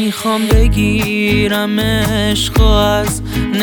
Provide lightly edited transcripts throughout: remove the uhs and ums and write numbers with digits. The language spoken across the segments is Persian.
میخوام بگیرم عشق از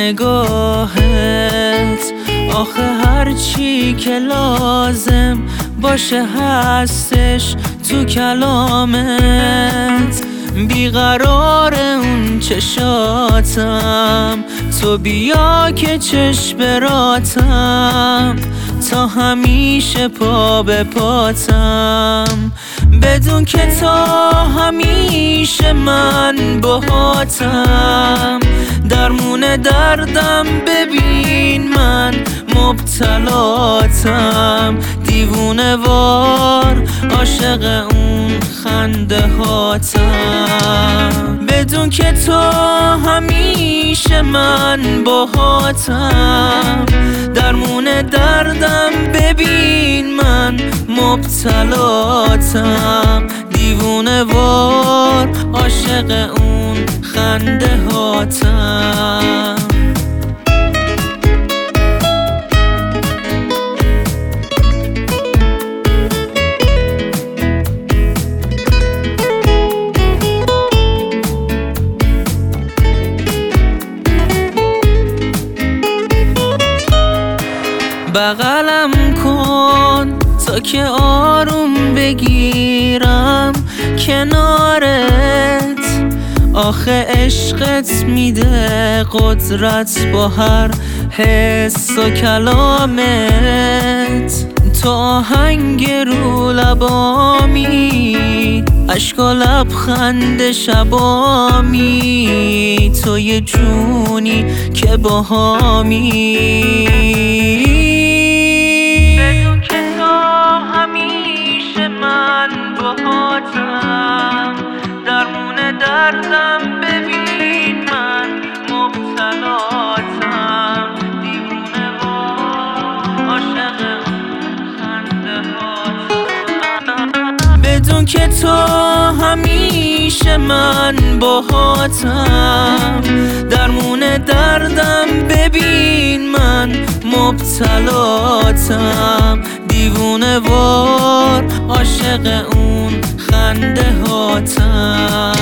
نگاهت، آخه هرچی که لازم باشه هستش تو کلامت. بیقرار اون چشاتم، تو بیا که چشم براتم، تا همیشه پا به پاتم، بدون که تا همیشه من باهاتم. درمون دردم ببین من مبتلاتم، دیوونه وار عاشق اون خنده هاتم، بدون که تو همیشه من باهاتم. درمون دردم ببین من مبتلاتم، دیوونه وار عاشق اون خنده هاتم. بغلم کن تا که آروم بگیرم کنارت، آخه عشقت میده قدرت با هر حس و کلامت. تو آهنگ رو لبامی، اشک و لبخند شبامی، تو یه جونی که باهامی، بدون که تو همیشه من باهاتم. درمون دردم ببین من مبتلاتم، دیوونه وار عاشق خنده هاتم، بدون که تو همیشه من باهاتم. درمون دردم ببین من مبتلاتم، دیوونه وار عاشق اون خنده هاتم.